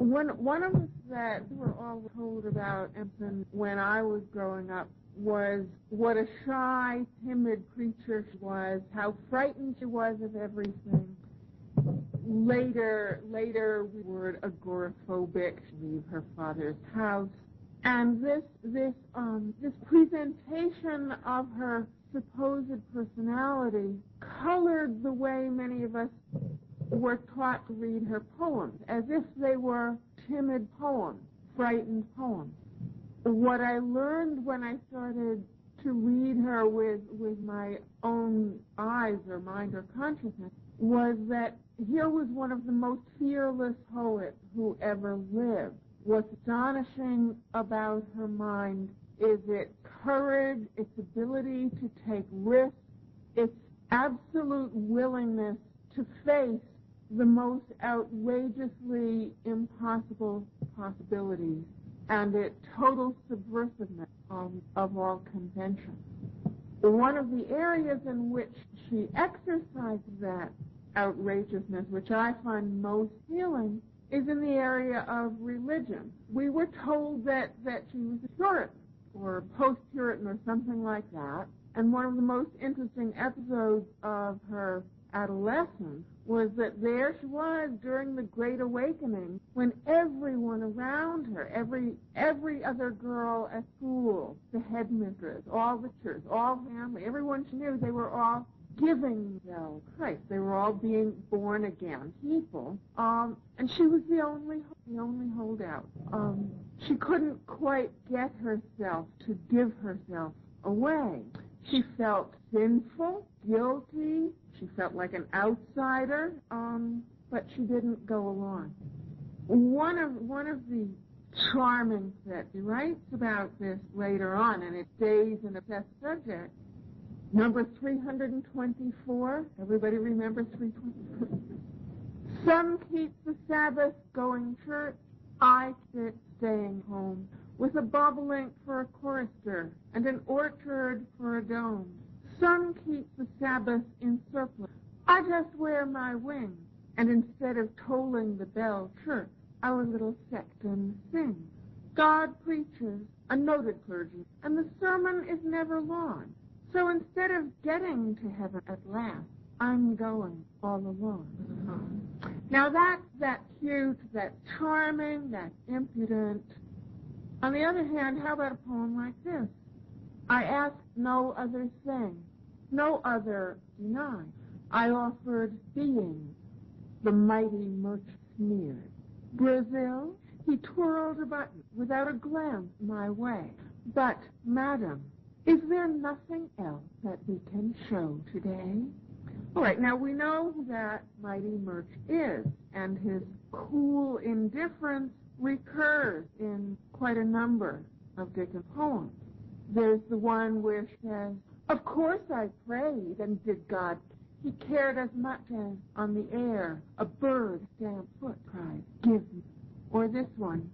One of us that we were all told about Emerson when I was growing up was what a shy, timid creature she was, how frightened she was of everything. Later we were agoraphobic. She leave her father's house, and this presentation of her supposed personality colored the way many of us were taught to read her poems, as if they were timid poems, frightened poems. What I learned when I started to read her with my own eyes or mind or consciousness was that here was one of the most fearless poets who ever lived. What's astonishing about her mind is its courage, its ability to take risks, its absolute willingness to face the most outrageously impossible possibilities, and its total subversiveness of all convention. One of the areas in which she exercises that outrageousness, which I find most healing, is in the area of religion. We were told that she was a Puritan or post-Puritan or something like that, and one of the most interesting episodes of her adolescence was that there she was during the Great Awakening when everyone around her, every other girl at school, the headmistress, all the church, all family, everyone she knew, they were all giving themselves Christ. They were all being born again people, and she was the only holdout. She couldn't quite get herself to give herself away. She felt sinful, guilty. She felt like an outsider, but she didn't go along. One of the charming things, he writes about this later on, and it stays an obsessed subject. Number 324. Everybody remember 324? Some keep the Sabbath going to church. I sit staying home with a bobolink for a chorister and an orchard for a dome. Some keep the Sabbath in surplice. I just wear my wings, and instead of tolling the bell church, our little sexton sings. God preaches, a noted clergy, and the sermon is never long. So instead of getting to heaven at last, I'm going all alone. Now that's cute, that's charming, that's impudent. On the other hand, how about a poem like this? I asked no other thing, no other denied. I offered being, the mighty merchant sneered. Brazil, he twirled a button without a glance my way. But, madam, is there nothing else that we can show today? All right, now we know who that mighty merchant is, and his cool indifference recurs in quite a number of Dickens' poems. There's the one where she says, of course I prayed, and did God. He cared as much as on the air a bird stamped foot cried, give me. Or this one,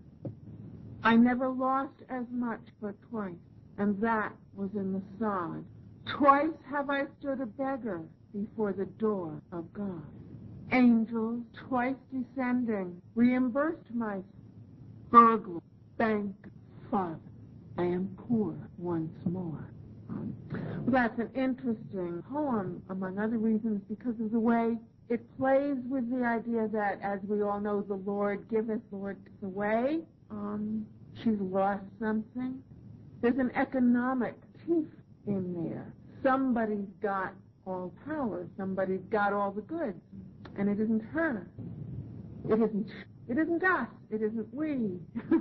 I never lost as much but twice, and that was in the sod. Twice have I stood a beggar before the door of God. Angels, twice descending, reimbursed my burglar, bank, father. I am poor once more. Well, that's an interesting poem, among other reasons, because of the way it plays with the idea that, as we all know, the Lord giveth, Lord takes away. She's lost something. There's an economic teeth in there. Somebody's got all power. Somebody's got all the goods. And it isn't her. It isn't us. It isn't we.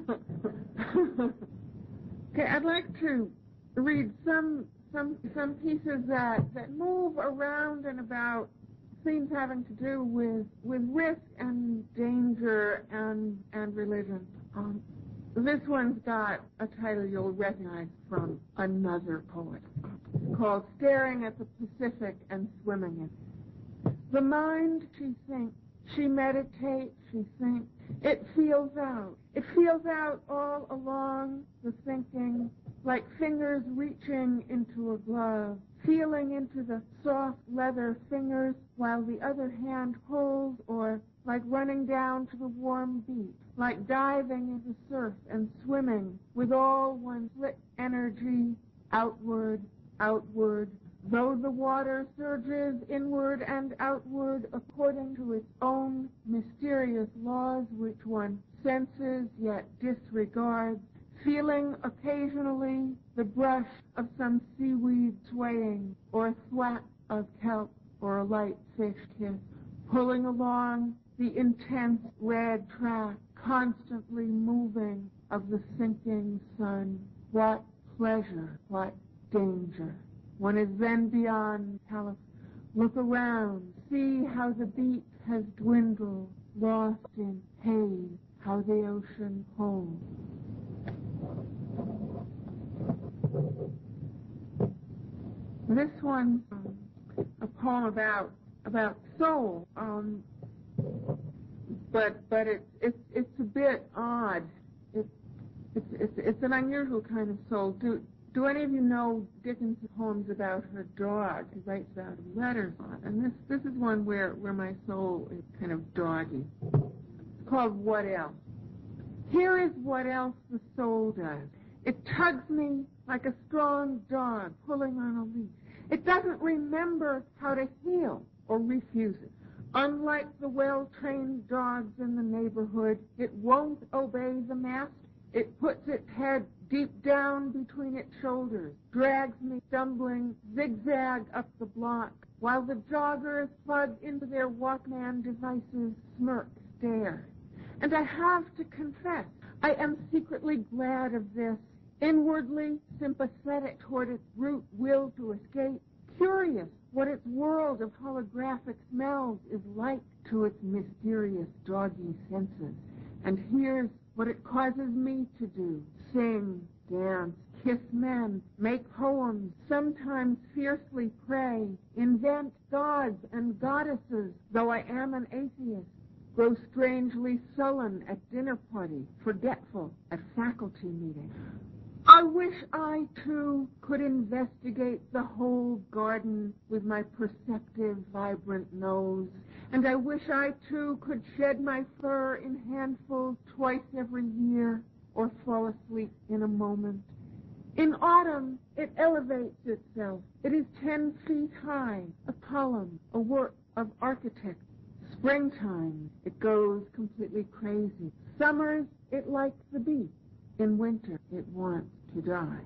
Okay, I'd like to read some pieces that move around and about themes having to do with risk and danger and religion. This one's got a title you'll recognize from another poet called Staring at the Pacific and Swimming in It. The mind, she thinks, she meditates, she thinks, it feels out all along the thinking, like fingers reaching into a glove, feeling into the soft leather fingers while the other hand holds, or like running down to the warm beach, like diving into surf and swimming with all one's lit energy outward, outward, though the water surges inward and outward according to its own mysterious laws which one senses yet disregards, feeling occasionally the brush of some seaweed swaying, or a thwack of kelp, or a light fish kiss, pulling along the intense red track, constantly moving of the sinking sun. What pleasure, what danger. One is then beyond California. Look around, see how the beach has dwindled, lost in haze, how the ocean holds. This one's a poem about soul, but it's a bit odd. It's an unusual kind of soul. Do any of you know Dickens' poems about her dog? He writes out letters on, and this is one where my soul is kind of doggy. It's called What Else. Here is what else the soul does. It tugs me like a strong dog pulling on a leash. It doesn't remember how to heel or refuse it. Unlike the well-trained dogs in the neighborhood, it won't obey the master. It puts its head deep down between its shoulders, drags me stumbling zigzag up the block, while the joggers plugged into their Walkman devices smirk, stare. And I have to confess, I am secretly glad of this, inwardly sympathetic toward its brute will to escape, curious what its world of holographic smells is like to its mysterious doggy senses. And here's what it causes me to do: sing, dance, kiss men, make poems, sometimes fiercely pray, invent gods and goddesses, though I am an atheist, grow strangely sullen at dinner parties, forgetful at faculty meetings. I wish I, too, could investigate the whole garden with my perceptive, vibrant nose. And I wish I, too, could shed my fur in handfuls twice every year, or fall asleep in a moment. In autumn, it elevates itself. It is 10 feet high, a column, a work of architecture. Springtime, it goes completely crazy. Summers, it likes the beach. In winter, it wants to die.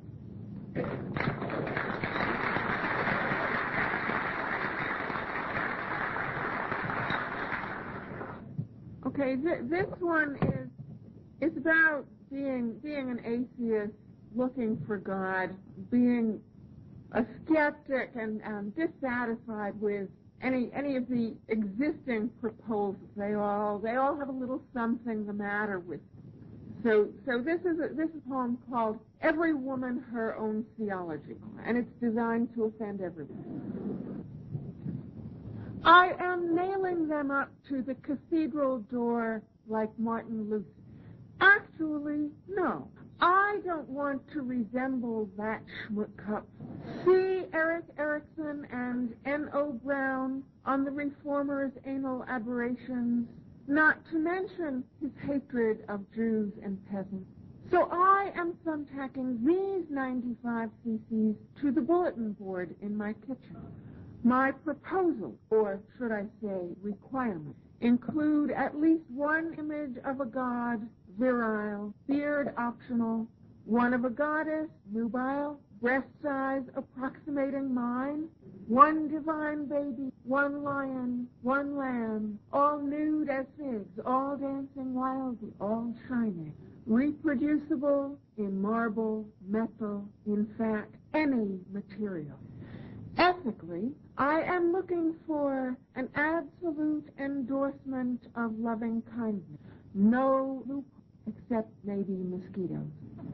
Okay, this one is about being an atheist, looking for God, being a skeptic and dissatisfied with any of the existing proposals. They all have a little something the matter with them. So this is a poem called Every Woman Her Own Theology, and it's designed to offend everyone. I am nailing them up to the cathedral door like Martin Luther. Actually, no. I don't want to resemble that schmuck. See Erik Erikson and N.O. Brown on the Reformers' anal aberrations, not to mention his hatred of Jews and peasants. So I am thumbtacking these 95 cc's to the bulletin board in my kitchen. My proposal, or should I say requirement, include at least one image of a god, virile, beard optional, one of a goddess, nubile, breast size approximating mine, one divine baby, one lion, one lamb, all nude as figs, all dancing wildly, all shining, reproducible in marble, metal, in fact, any material. Ethically, I am looking for an absolute endorsement of loving kindness. No loophole, except maybe mosquitoes.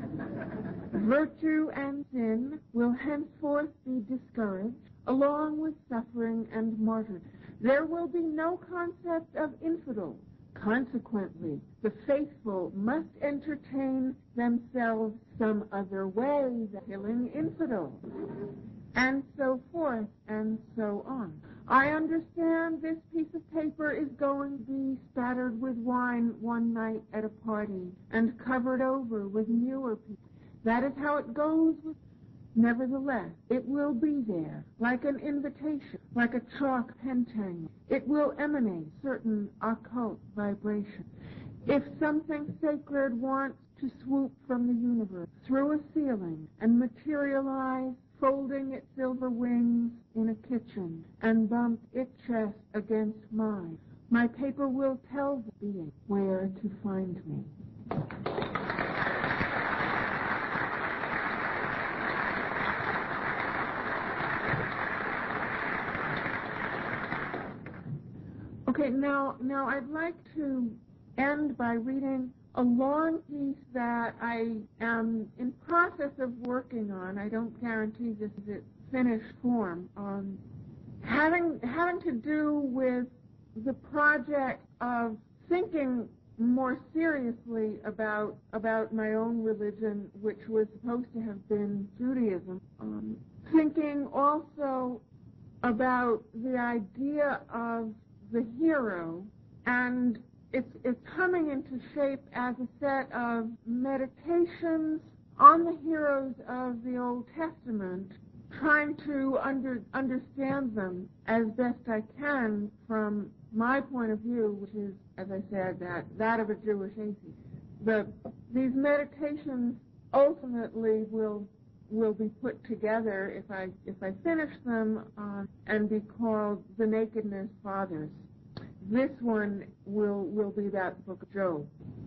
Virtue and sin will henceforth be discouraged, along with suffering and martyrdom. There will be no concept of infidels. Consequently, the faithful must entertain themselves some other way than killing infidels, and so forth and so on. I understand this piece of paper is going to be spattered with wine one night at a party and covered over with newer people. That is how it goes with. Nevertheless, it will be there, like an invitation, like a chalk pentangle. It will emanate certain occult vibration. If something sacred wants to swoop from the universe through a ceiling and materialize, folding its silver wings in a kitchen and bump its chest against mine, my paper will tell the being where to find me. Okay, now I'd like to end by reading a long piece that I am in process of working on. I don't guarantee this is its finished form. Having to do with the project of thinking more seriously about my own religion, which was supposed to have been Judaism. Thinking also about the idea of the hero, and it's coming into shape as a set of meditations on the heroes of the Old Testament, trying to understand them as best I can from my point of view, which is, as I said, that of a Jewish atheist. These meditations ultimately will be put together if I finish them and be called The Nakedness Fathers. This one will be that book of Job.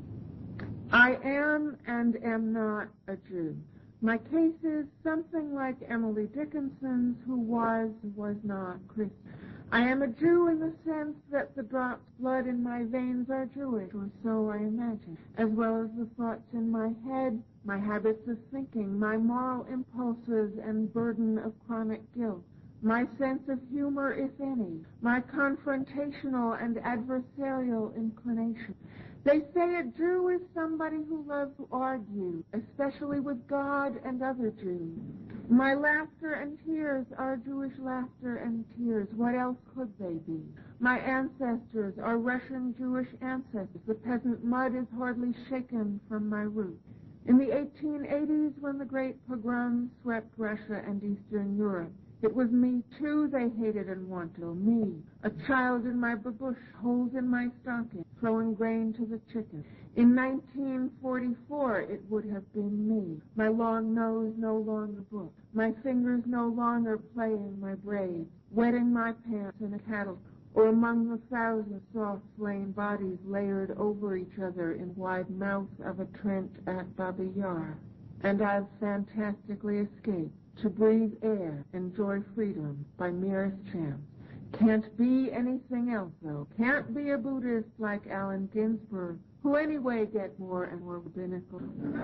I am and am not a Jew. My case is something like Emily Dickinson's, who was not Christian. I am a Jew in the sense that the drops of blood in my veins are Jewish, or so I imagine, as well as the thoughts in my head, my habits of thinking, my moral impulses and burden of chronic guilt, my sense of humor, if any, my confrontational and adversarial inclination. They say a Jew is somebody who loves to argue, especially with God and other Jews. My laughter and tears are Jewish laughter and tears. What else could they be? My ancestors are Russian Jewish ancestors. The peasant mud is hardly shaken from my roots. In the 1880s, when the great pogroms swept Russia and Eastern Europe, it was me, too, they hated and wanted. Me, a child in my babush, holes in my stocking, throwing grain to the chickens. In 1944, it would have been me, my long nose no longer booked, my fingers no longer playing my braids, wetting my pants in a cattle, or among the thousand soft slain bodies layered over each other in wide mouths of a trench at Babi Yar. And I've fantastically escaped to breathe air, enjoy freedom by merest chance. Can't be anything else, though. Can't be a Buddhist like Allen Ginsberg, who anyway get more and more rabbinical.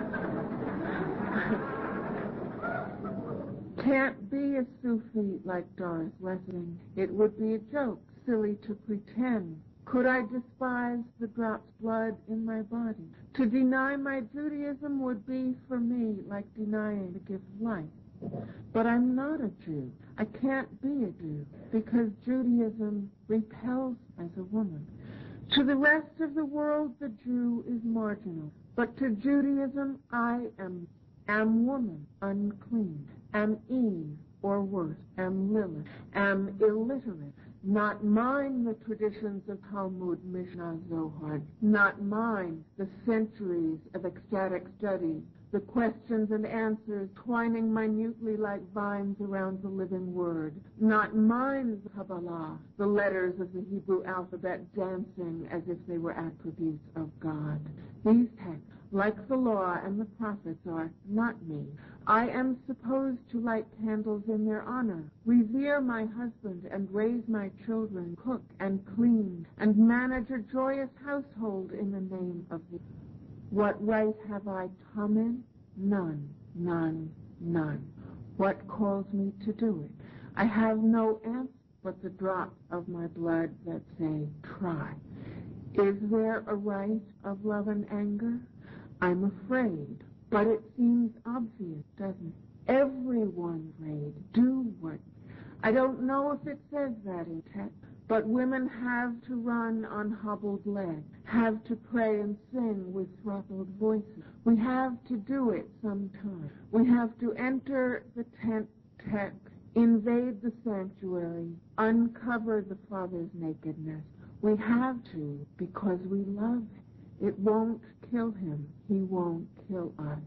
Can't be a Sufi like Doris Lessing. It would be a joke, silly to pretend. Could I despise the drops of blood in my body? To deny my Judaism would be, for me, like denying the gift of life. But I'm not a Jew. I can't be a Jew because Judaism repels as a woman. To the rest of the world, the Jew is marginal. But to Judaism, I am woman, unclean, am Eve, or worse, am Lilith, am illiterate. Not mine the traditions of Talmud, Mishnah, Zohar. Not mine the centuries of ecstatic study, the questions and answers twining minutely like vines around the living word. Not mine the Kabbalah, the letters of the Hebrew alphabet dancing as if they were attributes of God. These texts, like the law and the prophets, are not me. I am supposed to light candles in their honor, revere my husband and raise my children, cook and clean, and manage a joyous household in the name of the... What right have I come in? None, none, none. What calls me to do it? I have no answer but the drops of my blood that say, try. Is there a right of love and anger? I'm afraid, but it seems obvious, doesn't it? Everyone's afraid. Do what? I don't know if it says that in text, but women have to run on hobbled legs, have to pray and sing with throttled voices. We have to do it sometime. We have to enter the tent text, invade the sanctuary, uncover the Father's nakedness. We have to because we love him. It won't kill him. He won't kill us.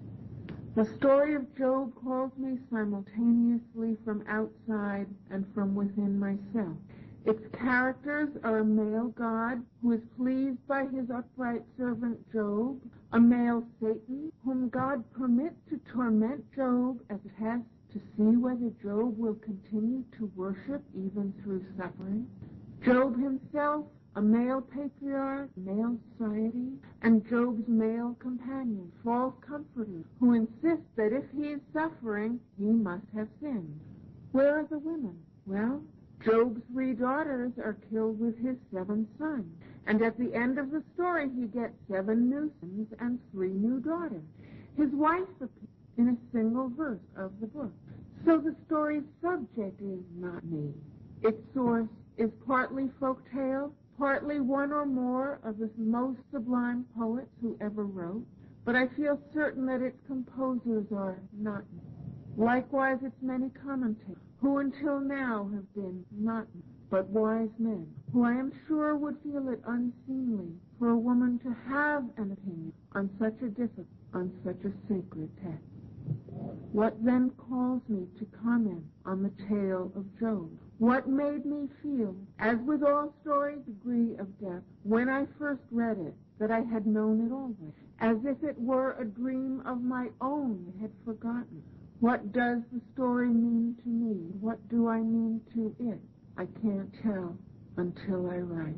The story of Job calls me simultaneously from outside and from within myself. Its characters are a male God who is pleased by his upright servant Job, a male Satan whom God permits to torment Job as a test to see whether Job will continue to worship even through suffering, Job himself, a male patriarch, male society, and Job's male companion, false comforters, who insist that if he is suffering, he must have sinned. Where are the women? Well, Job's 3 daughters are killed with his 7 sons, and at the end of the story he gets 7 new sons and 3 new daughters. His wife appears in a single verse of the book. So the story's subject is not me. Its source is partly folktale, partly one or more of the most sublime poets who ever wrote, but I feel certain that its composers are not me. Likewise, its many commentators, who until now have been not me, but wise men, who I am sure would feel it unseemly for a woman to have an opinion on such a difficult, on such a sacred text. What then calls me to comment on the tale of Job? What made me feel, as with all stories, degree of depth, when I first read it, that I had known it always, as if it were a dream of my own I had forgotten? What does the story mean to me? What do I mean to it? I can't tell until I write.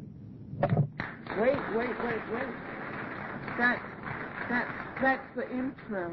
Wait. That's the intro.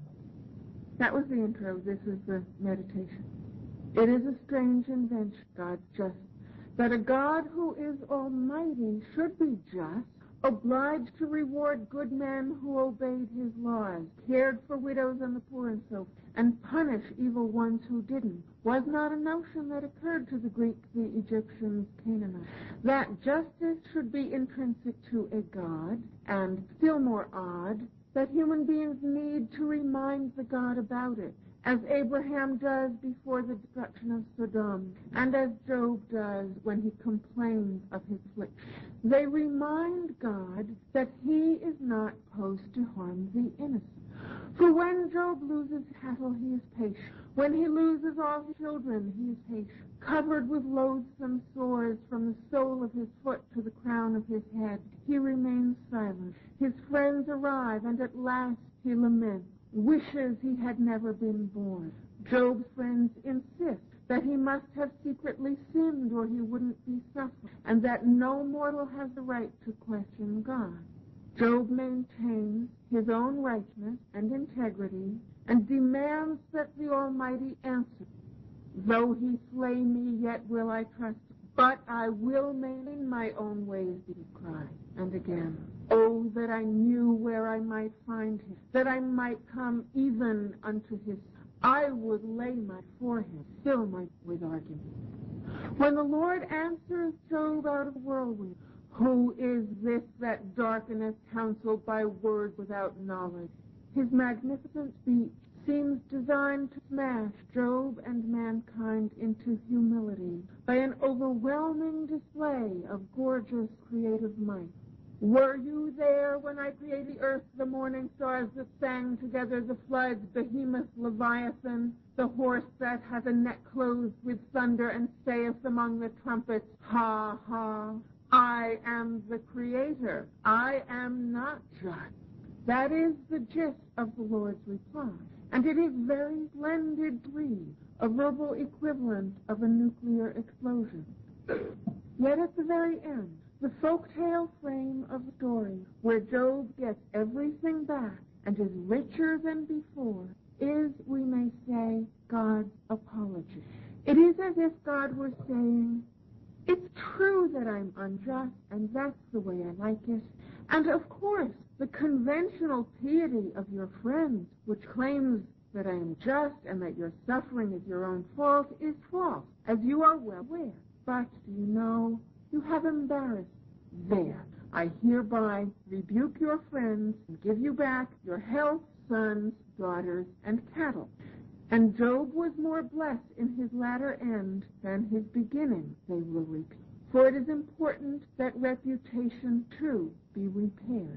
That was the intro. This is the meditation. It is a strange invention, God's justice, that a God who is almighty should be just, obliged to reward good men who obeyed his laws, cared for widows and the poor and so forth, and punish evil ones who didn't, was not a notion that occurred to the Greeks, the Egyptians, Canaanites. That justice should be intrinsic to a God, and still more odd, that human beings need to remind the God about it, as Abraham does before the destruction of Sodom, and as Job does when he complains of his affliction. They remind God that he is not supposed to harm the innocent. For when Job loses cattle, he is patient. When he loses all his children, he is patient. Covered with loathsome sores from the sole of his foot to the crown of his head, he remains silent. His friends arrive, and at last he laments, wishes he had never been born. Job's friends insist that he must have secretly sinned or he wouldn't be suffering, and that no mortal has the right to question God. Job maintains his own righteousness and integrity and demands that the Almighty answer. Though he slay me, yet will I trust him. But I will maintain my own ways, he cried. And again, oh, that I knew where I might find him, that I might come even unto his. I would lay my forehead, fill my with argument. When the Lord answers Job out of the whirlwind, who is this that darkeneth counsel by words without knowledge? His magnificent speech seems designed to smash Job and mankind into humility by an overwhelming display of gorgeous creative might. Were you there when I created the earth, the morning stars that sang together, the floods, behemoth Leviathan, the horse that hath a neck clothed with thunder and saith among the trumpets, ha, ha, I am the creator, I am not just. That is the gist of the Lord's reply. And it is very splendid degree, a verbal equivalent of a nuclear explosion. Yet at the very end, the folktale frame of the story, where Job gets everything back and is richer than before, is, we may say, God's apology. It is as if God were saying, it's true that I'm unjust, and that's the way I like it. And of course, the conventional piety of your friends, which claims that I am just and that your suffering is your own fault is false, as you are well aware. But, do you know, you have embarrassed. There, I hereby rebuke your friends and give you back your health, sons, daughters, and cattle. And Job was more blessed in his latter end than his beginning, they will repeat. For it is important that reputation, too, be repaired.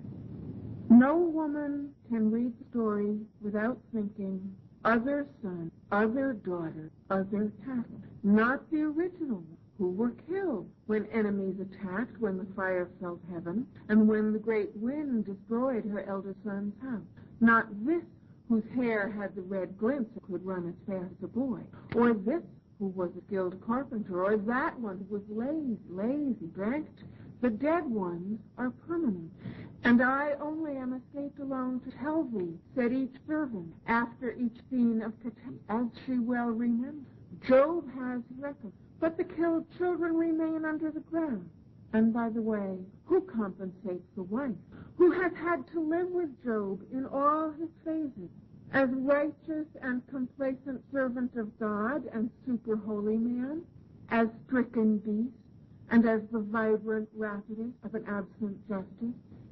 No woman can read the story without thinking, other son, other daughter, other cattle. Not the original one, who were killed when enemies attacked, when the fire filled heaven, and when the great wind destroyed her elder son's house. Not this, whose hair had the red glimpse and could run as fast as a boy, or this, who was a skilled carpenter, or that one who was lazy, drank. The dead ones are permanent. And I only am escaped alone to tell thee, said each servant, after each scene of catastrophe, as she well remembers. Job has record, but the killed children remain under the ground. And by the way, who compensates the wife, who has had to live with Job in all his phases, as righteous and complacent servant of God and super holy man, as stricken beast, and as the vibrant rapidus of an absent justice?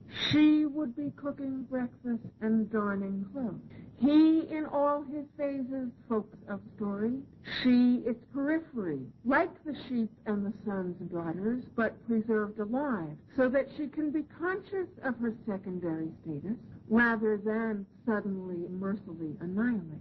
She would be cooking breakfast and darning clothes. He in all his phases, folks of story. She its periphery, like the sheep and the sons and daughters, but preserved alive, so that she can be conscious of her secondary status, rather than suddenly, mercifully annihilate.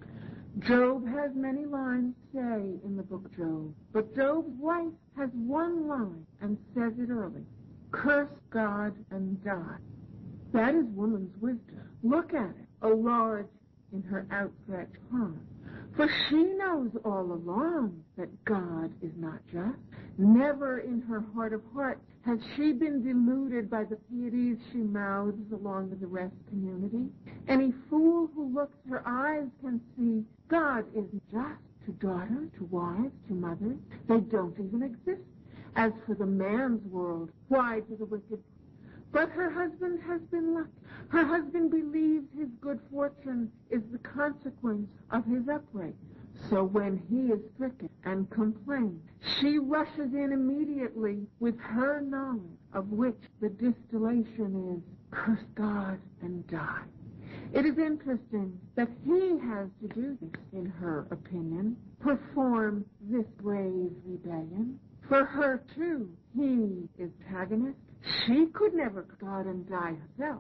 Job has many lines to say in the book Job, but Job's wife has one line and says it early: curse God and die. That is woman's wisdom. Look at it, a large in her outstretched palm. For she knows all along that God is not just. Never in her heart of hearts has she been deluded by the pieties she mouths along with the rest community. Any fool who looks her eyes can see God isn't just to daughters, to wives, to mothers. They don't even exist. As for the man's world, why do the wicked? But her husband has been lucky. Her husband believes his good fortune is the consequence of his uprightness. So when he is stricken and complains, she rushes in immediately with her knowledge, of which the distillation is, curse God and die. It is interesting that he has to do this, in her opinion, perform this brave rebellion. For her, too, he is antagonist. She could never God and die herself.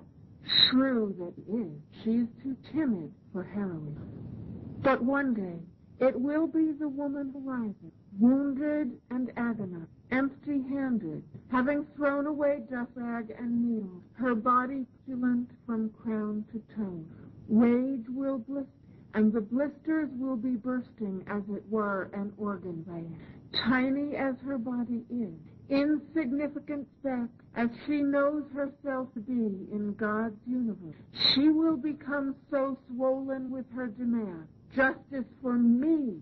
Shrew that is, she is too timid for heroism. But one day, it will be the woman who rises, wounded and agonized, empty-handed, having thrown away dust rag and needle, her body petulant from crown to toe. Rage will blister, and the blisters will be bursting, as it were, an organ vein. Tiny as her body is, insignificant speck as she knows herself to be in God's universe, she will become so swollen with her demand, justice for me,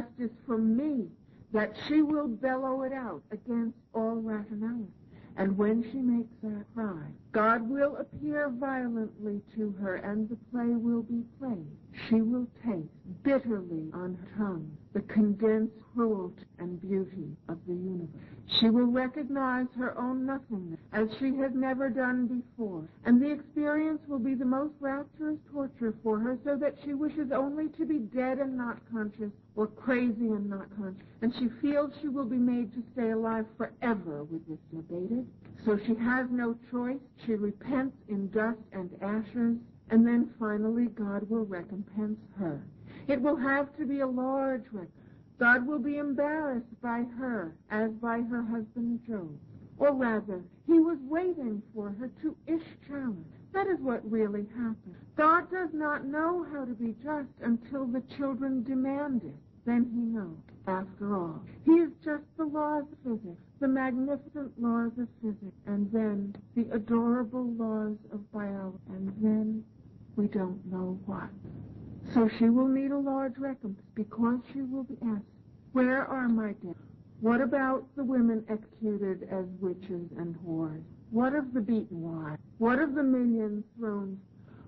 that she will bellow it out against all rationality. And when she makes that cry, God will appear violently to her, and the play will be played. She will taste bitterly on her tongue the condensed cruelty and beauty of the universe. She will recognize her own nothingness as she has never done before, and the experience will be the most rapturous torture for her, so that she wishes only to be dead and not conscious, or crazy and not conscious, and she feels she will be made to stay alive forever with this abated. So she has no choice. She repents in dust and ashes, and then finally God will recompense her. It will have to be a large recompense. God will be embarrassed by her as by her husband Job. Or rather, he was waiting for her to challenge. That is what really happened. God does not know how to be just until the children demand it. Then he knows. After all, he is just the laws of physics, the magnificent laws of physics, and then the adorable laws of biology, and then we don't know what. So she will need a large recompense, because she will be asked, where are my dead? What about the women executed as witches and whores? What of the beaten wives? What of the millions thrown?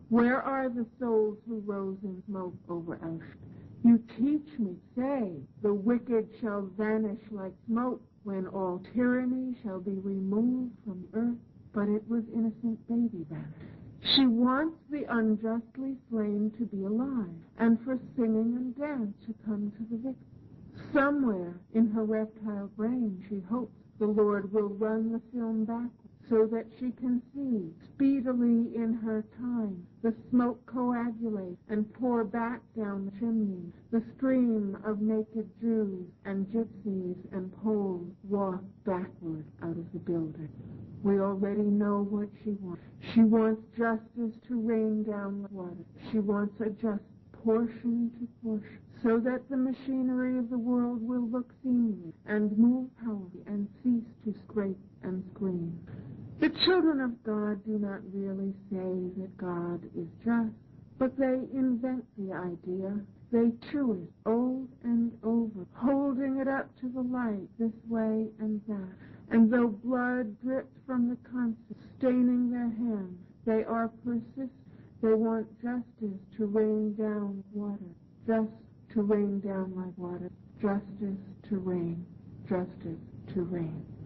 Where are the souls who rose in smoke over Auschwitz? You teach me, say, the wicked shall vanish like smoke when all tyranny shall be removed from earth. But it was innocent baby vanished. She wants the unjustly slain to be alive, and for singing and dance to come to the victim. Somewhere in her reptile brain she hopes the Lord will run the film back so that she can see speedily in her time the smoke coagulate and pour back down the chimneys, the stream of naked Jews and gypsies and Poles walk backward out of the building. We already know what she wants. She wants justice to rain down like water. She wants a just portion to portion, so that the machinery of the world will look seamless and move powerfully and cease to scrape and scream. The children of God do not really say that God is just, but they invent the idea. They chew it over and over, holding it up to the light this way and that. And though blood drips from the conscience, staining their hands, they are persistent. They want justice to rain down water, just to rain down like water, justice to rain, justice to rain.